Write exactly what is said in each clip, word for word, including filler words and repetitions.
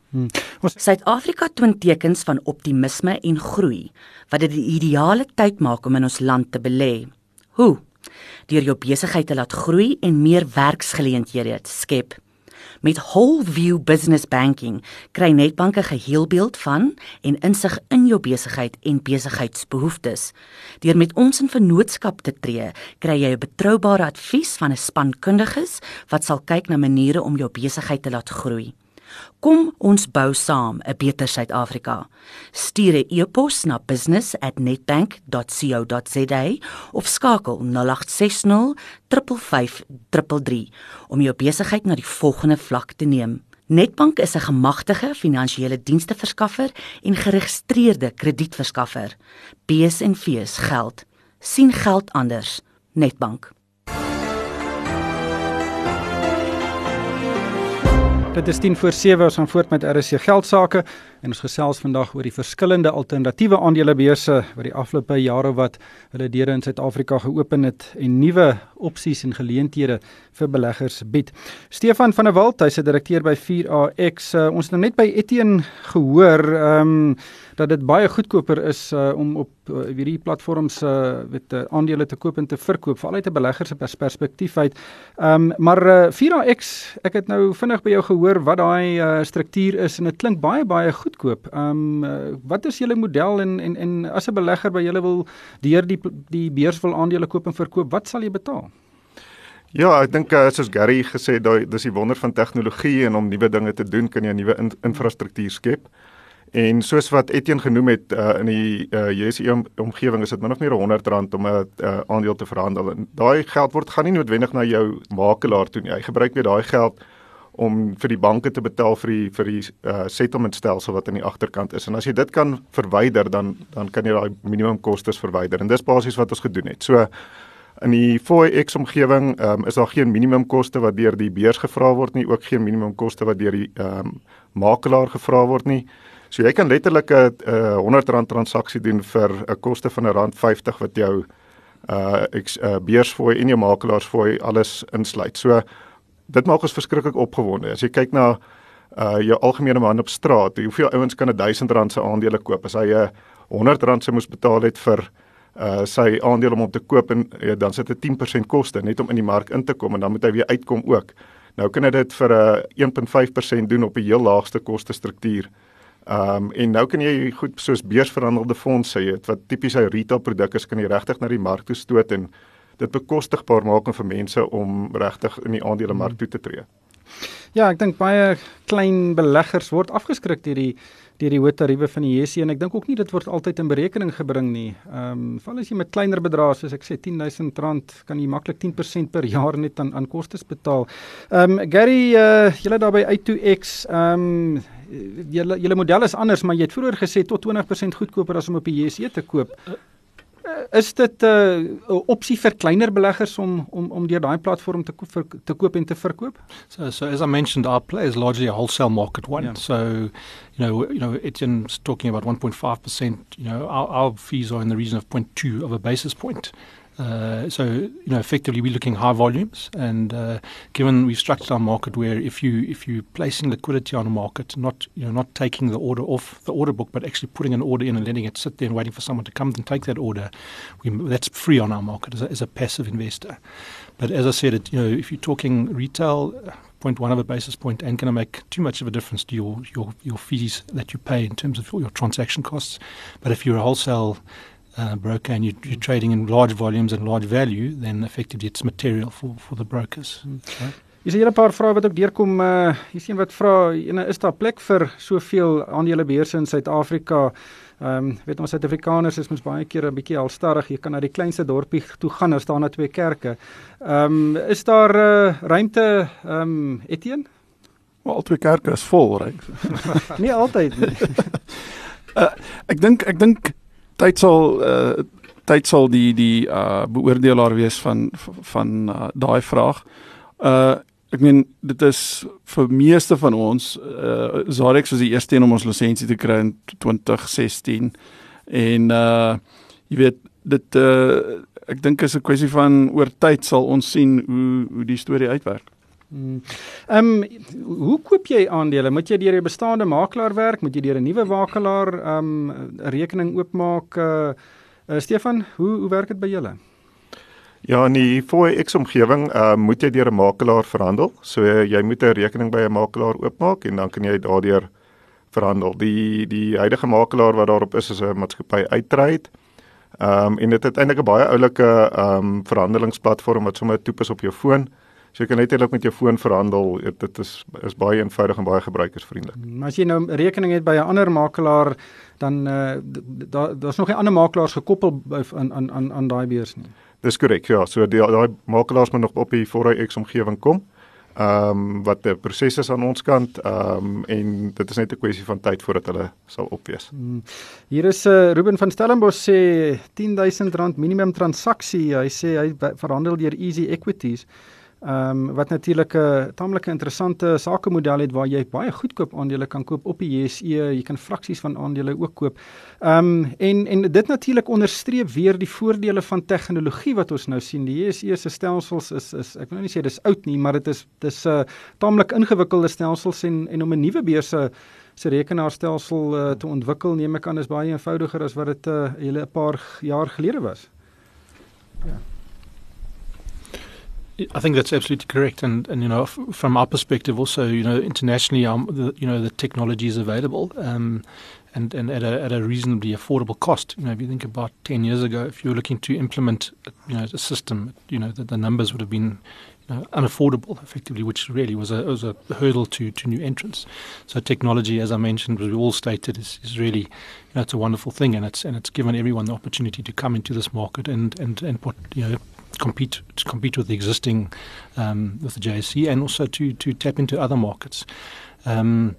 Hmm. Suid-Afrika toon tekens van optimisme en groei, wat dit die ideale tyd maak om in ons land te belê. Hoe? Deur jou besigheid te laat groei en meer werksgeleenthede te skep. Met Whole View Business Banking kry Nedbank 'n geheelbeeld van en insig in jou besigheid en besigheidsbehoeftes. Deur met ons in vennootskap te tree, kry jy 'n betroubare advies van 'n span kundiges wat sal kyk na maniere om jou besigheid te laat groei. Kom ons bou saam 'n beter Suid-Afrika. Stuur 'n e-pos na business at nedbank dot co dot za of skakel nul agt ses nul vyf vyf drie drie om jou besigheid na die volgende vlak te neem. Nedbank is 'n gemagtigde finansiële diensteverskaffer en geregistreerde kredietverskaffer. B's en V's geld. Sien geld anders. Nedbank. Dit is tien voor sewe, ons gaan voort met R S C Geldsaake en ons gesels vandag oor die verskillende alternatiewe aandelebeurse wat die afgelope jare wat hulle deure in Suid-Afrika geopen het en nuwe opsies en geleenthede vir beleggers bied. Stefan van der Walt, hy's 'n direkteur by vier A X. Uh, ons het nou net by Etienne gehoor um, dat dit baie goedkoper is uh, om op uh, hierdie platforms uh, met uh, aandele te koop en te verkoop, veral uit 'n belegger se perspektief uit. Um, maar uh, vier A X, ek het nou vinnig by jou gehoor wat daai uh, struktuur is en dit klink baie baie goedkoop. Um, uh, wat is julle model en en en as 'n belegger by julle wil deur die die beurs wil aandele koop en verkoop, wat sal jy betaal? Ja, ek dink uh, soos Gary gesê het, dis die wonder van tegnologie en om nuwe dinge te doen, kan jy 'n nuwe in, infrastruktuur skep. En soos wat Etienne genoem het, uh, in die uh, J S E omgewing is dit min of meer honderd rand om 'n uh, aandeel te verhandel. En daai geld word gaan nie noodwendig na jou makelaar toe nie. Hy gebruik weer daai geld om vir die banke te betaal vir die vir die uh, settlement stelsel wat aan die agterkant is. En as jy dit kan verwyder, dan dan kan jy daai minimum kostes verwyder. En dis basies wat ons gedoen het. So in die four A X omgewing um, is daar geen minimumkoste wat deur die beurs gevra word nie, ook geen minimumkoste wat deur die um, makelaar gevra word nie. So jy kan letterlik 'n uh, honderd rand transaksie doen vir 'n koste van 'n rand vyftig wat jou uh, uh, beursfooi en jou makelaarsfooi alles insluit. So dit maak ons verskriklik opgewonde. As jy kyk na uh, jou algemene man op straat, hoeveel ouens kan 'n duisend rand se aandele koop? As hy 'n uh, honderd rand se moes betaal het vir uh, sy aandeel om op te koop, en uh, dan sit dit tien persent koste net om in die mark in te kom, en dan moet hy weer uitkom ook. Nou kan hy dit vir 'n uh, een komma vyf persent doen op 'n heel laagste kostestruktuur. Um, en nou kan jy goed soos beursverhandelde fondse, jy het wat tipies hy retail produk is, kan jy regtig na die mark toe stoot en dit bekostigbaar maak vir mense om regtig in die aandelemark toe te tree. Ja, ek dink baie klein beleggers word afgeskrik deur die deur die hoë tariewe van die J S E en ek dink ook nie dit word altyd in berekening gebring nie. Ehm um, val as jy met kleiner bedrae soos ek sê tien duisend rand kan jy maklik tien persent per jaar net aan aan kostes betaal. Ehm um, Gary, uh, julle daar by I two X, ehm um, julle julle model is anders, maar jy het vroeër gesê tot twintig persent goedkoper as om op die J S E te koop. Is dit 'n uh, opsie vir kleiner beleggers om om om deur daai platform te koop, te koop en te verkoop? So, so as I mentioned, our play is largely a wholesale market one. Yeah. So, you know, you know, Etienne's talking about one point five percent. You know, our, our fees are in the region of zero point two of a basis point. Uh, so, you know, effectively we're looking high volumes, and uh, given we've structured our market where if you if you're placing liquidity on a market, not you know not taking the order off the order book, but actually putting an order in and letting it sit there and waiting for someone to come and take that order, we, that's free on our market as a, as a passive investor. But as I said, it, you know, if you're talking retail, zero point one of a basis point ain't going to make too much of a difference to your your your fees that you pay in terms of your transaction costs. But if you're a wholesale Uh, broker and you, you're trading in large volumes and large value, then effectively it's material for, for the brokers. Right? Hier is 'n hele paar vrae wat ook deurkom. Uh, hier is een wat vra, ene, is daar plek vir soveel aandelebeurse in Suid-Afrika? Ehm, um, weet ons Suid-Afrikaners is mos baie keer 'n bietjie halstarrig. Jy kan na die kleinste dorpie toe gaan, daar staan daar twee kerke. Ehm, um, is daar uh, ruimte, ehm, um, Etienne? Wel, al twee kerke is vol, reg. Nie altyd nie. uh, ek dink ek dink tyd sal uh, tyd sal die die uh, beoordelaar wees van van uh, daai vraag. Uh, ek meen dit is vir meeste van ons uh, Zarex was die eerste een om ons lisensie te kry in twintig sestien en uh, jy weet dit uh, ek dink is 'n kwessie van oor tyd sal ons sien hoe hoe die storie uitwerk. Hmm. Um, hoe koop jy aandele? Moet jy deur 'n bestaande makelaar werk? Moet jy deur 'n nuwe makelaar um, 'n rekening oopmaak? Uh, uh, Stefan, hoe hoe werk dit by julle? Ja, in die Forex-omgewing uh, moet jy deur 'n makelaar verhandel. So uh, jy moet 'n rekening by 'n makelaar oopmaak en dan kan jy daardeur verhandel. Die die huidige makelaar wat daarop is is 'n maatskappy Uittrade. Ehm um, en dit het eintlik 'n baie oulike ehm um, verhandelingsplatform wat sommer toep is op jou foon. So jy kan net eintlik met jou foon verhandel. Dit is is baie eenvoudig en baie gebruikersvriendelik. Maar as jy nou 'n rekening het by 'n ander makelaar, dan uh, daar daar's nog nie ander makelaars gekoppel aan aan aan aan daai beurs nie. Dis korrek, ja. So die daai makelaars moet nog op die Forex-omgewing kom. Ehm um, wat 'n proses is aan ons kant, ehm um, en dit is net 'n kwessie van tyd voordat hulle sal opwees. Hmm. Hier is uh, Ruben van Stellenbosch sê tien duisend rand minimum transaksie. Hy sê hy verhandel deur Easy Equities. Ehm um, wat natuurlik 'n uh, taamlike interessante sakemodel het waar jy baie goedkoop aandele kan koop op die J S E, jy kan fraksies van aandele ook koop. Ehm um, en en dit natuurlik onderstreep weer die voordele van tegnologie wat ons nou sien. Die J S E se stelsels is is ek wil nou nie sê dis oud nie, maar dit is dis 'n uh, taamlik ingewikkelde stelsels en en om 'n nuwe beurse se rekenaarstelsel uh, te ontwikkel, neem ek aan is baie eenvoudiger as wat dit 'n uh, hele paar jaar gelede was. Ja. I think that's absolutely correct, and and you know, f- from our perspective, also, you know, internationally, um, the, you know, the technology is available, um, and and at a at a reasonably affordable cost. You know, if you think about ten years ago, if you were looking to implement, you know, a system, you know, the, the numbers would have been, you know, unaffordable, effectively, which really was a was a hurdle to to new entrants. So technology, as I mentioned, as we all stated, is is really, you know, it's a wonderful thing, and it's and it's given everyone the opportunity to come into this market and and and put, you know, compete to compete with the existing um, with the J S E and also to to tap into other markets. Um,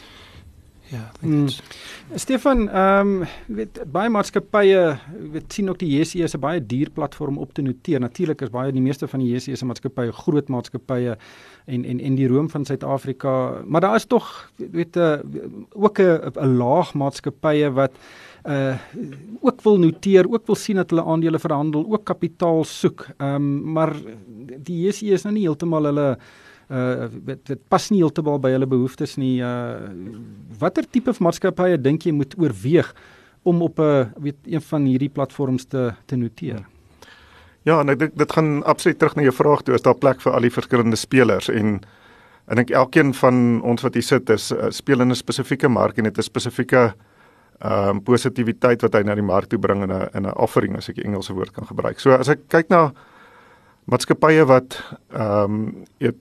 yeah, I think mm. it's Stefan, ehm um, weet baie maatskappye weet sien ook die J S E as 'n baie duur platform op te noteer. Natuurlik is baie die meeste van die J S E se maatskappye groot maatskappye en en en die roem van Suid-Afrika, maar daar is tog weet 'n uh, ook 'n 'n laag maatskappye wat uh ook wil noteer, ook wil sien dat hulle aandele verhandel, ook kapitaal soek. Ehm um, maar die J S E is nou nie heeltemal hulle uh dit, dit pas nie heeltemal by hulle behoeftes nie. Uh watter tipe van maatskappye dink jy moet oorweeg om op 'n uh, weet een van hierdie platforms te te noteer? Ja, en ek dink dit gaan absoluut terug na jou vraag toe, is daar plek vir al die verskillende spelers, en ek dink elkeen van ons wat hier sit is uh, speel in 'n spesifieke mark en dit is 'n spesifieke ehm um, positiwiteit wat hy na die mark toe bring in 'n in 'n offering, as ek die Engelse woord kan gebruik. So as ek kyk na maatskappye wat ehm um, jy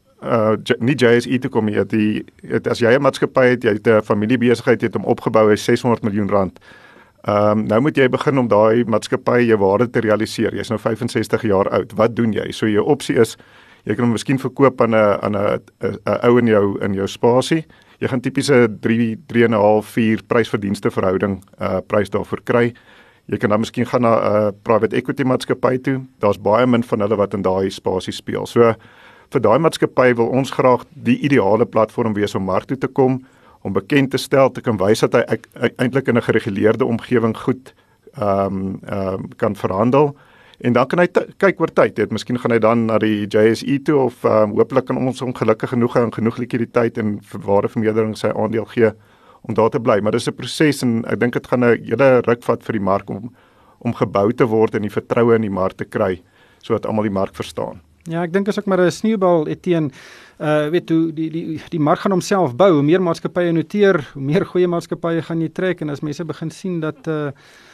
uh nie J S E toe kom nie, die het, as jy 'n maatskappy het, jy het 'n familiebesigheid, jy het hom opgebou, hy ses honderd miljoen rand. Ehm um, nou moet jy begin om daai maatskappy jou waarde te realiseer. Jy's nou vyf en sestig jaar oud. Wat doen jy? So jou opsie is jy kan hom miskien verkoop aan 'n aan 'n 'n ou in jou in jou spasie. Jy gaan tipiese drie, drie en 'n half, vier prysverdienste verhouding uh prys daarvoor kry. Jy kan dan miskien gaan na 'n uh, private equity maatskappy toe. Daar's baie min van hulle wat in daai spasie speel. So vir daai maatskappy wil ons graag die ideale platform wees om mark toe te kom, om bekend te stel, te kan wys dat hy eintlik in 'n gereguleerde omgewing goed ehm um, ehm um, kan verhandel. En dan kan hy kyk oor tyd, het miskien gaan hy dan na die J S E toe of um, hopelik kan ons ongelukkig genoeg en genoeg likwiditeit en waardevermeerdering sy aandeel gee om daar te bly. Maar dis 'n proses en ek dink dit gaan 'n hele ruk vat vir die mark om om gebou te word en die vertroue in die mark te kry sodat almal die mark verstaan. Ja, ek dink as ek maar 'n sneeubal Etienne, uh weet hoe die die die mark gaan homself bou. Hoe meer maatskappye noteer, hoe meer goeie maatskappye gaan jy trek, en as mense begin sien dat uh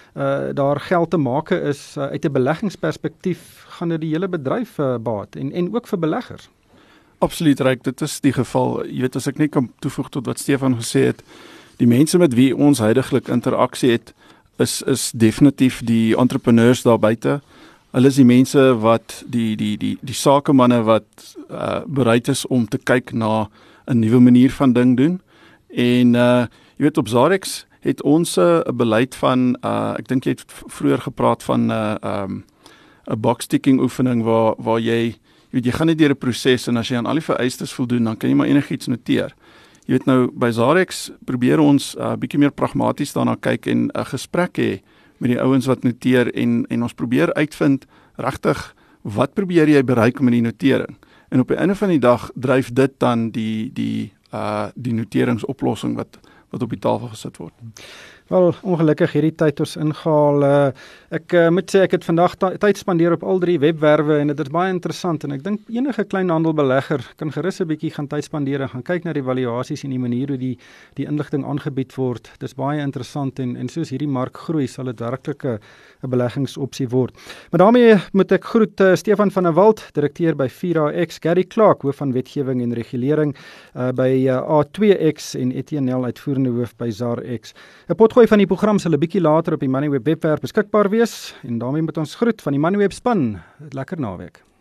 uh daar geld te maak is uh, uit 'n beleggingsperspektief, gaan dit die hele bedryf uh, baat en en ook vir beleggers. Absoluut reg, dit is die geval. Jy weet, as ek net kan toevoeg tot wat Stefan gesê het, die mense met wie ons huidigelik interaksie het, is is definitief die entrepreneurs daar buite. Hulle is die mense wat die die die die sakemanne wat uh, bereid is om te kyk na 'n nuwe manier van ding doen. En uh, jy weet, op Zarex het ons 'n uh, beleid van uh, ek dink jy het vroeër gepraat van 'n uh, um, 'n box ticking oefening waar waar jy jy weet jy gaan net deur 'n proses en as jy aan al die vereistes voldoen, dan kan jy maar enigiets noteer. Jy weet nou by Zarex probeer ons 'n uh, bietjie meer pragmaties daarna kyk en 'n uh, gesprek hê met die ouens wat noteer en en ons probeer uitvind regtig wat probeer jy bereik met die notering? En op die einde van die dag dryf dit dan die die uh die noteringsoplossing wat wat op die tafel gesit word. Wel, ongelukkig hierdie tyd ons ingehaal. Uh, ek uh, moet sê ek het vandag tyd spandeer op al drie webwerwe en dit is baie interessant en ek dink enige kleinhandelbelegger kan gerus 'n bietjie gaan tyd spandeer en gaan kyk na die valuasies en die manier hoe die die inligting aangebied word. Dis baie interessant en en soos hierdie mark groei, sal dit werklik 'n 'n beleggingsopsie word. Maar daarmee moet ek groet uh, Stefan van der Walt, direkteur by vier A X, Gary Clark, hoof van wetgewing en regulering uh, by uh, A twee X en Etienne Nel, uitvoerende hoof by Z A R X. 'n Potgooi van die program sal 'n bietjie later op die Moneyweb webwerf beskikbaar wees en daarmee moet ons groet van die Moneyweb span. Lekker naweek.